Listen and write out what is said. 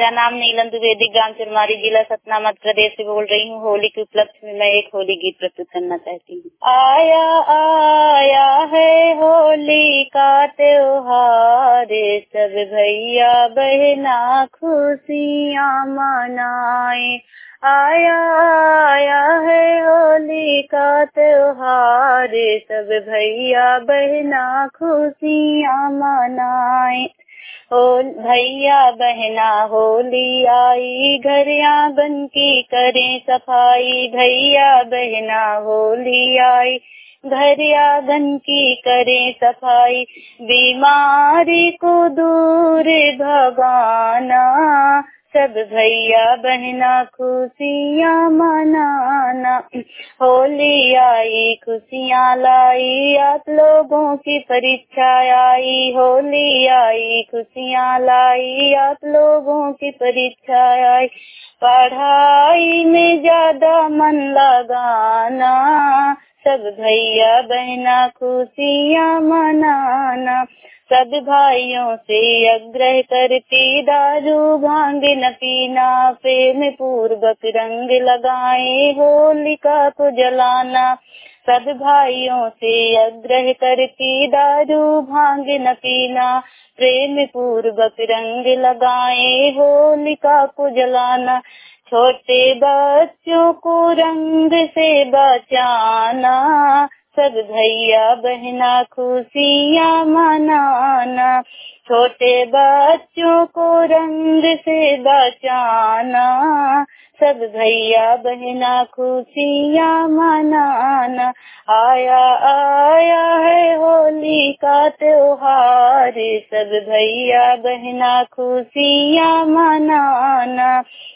मेरा नाम नीलम द्विवेदी, ग्राम चिरमारी, जिला सतना, मध्य प्रदेश से बोल रही हूँ। होली के उपलक्ष्य में मैं एक होली गीत प्रस्तुत करना चाहती हूँ। आया आया है होली का त्योहार, सब भैया बहना खुशियाँ मनाए। आया आया है होली का त्योहार, सब भैया बहना खुशियाँ मनाए। भैया बहना होली आई, घर आंगन की करें सफाई। भैया बहना होली आई, घर आंगन की करें सफाई। बीमारी को दूर भगाना, सब भैया बहना खुशियाँ मनाना। होली आई खुशियाँ लाई, आप लोगों की परीक्षा आई। होली आई खुशियाँ लाई, आप लोगों की परीक्षा आई। पढ़ाई में ज्यादा मन लगाना, सब भैया बहना खुशियाँ मनाना। सब भाइयों से आग्रह करती, दारू भांग न पीना। प्रेम पूर्वक रंग लगाए, होलिका को जलाना। सब भाइयों से आग्रह करती, दारू भांग न पीना। प्रेम पूर्वक रंग लगाए, होलिका को जलाना। छोटे बच्चों को रंग से बचाना, सब भैया बहना खुशियाँ मनाना। छोटे बच्चों को रंग से बचाना, सब भैया बहना खुशियाँ मनाना। आया आया है होली का त्योहार, सब भैया बहना खुशियाँ मनाना।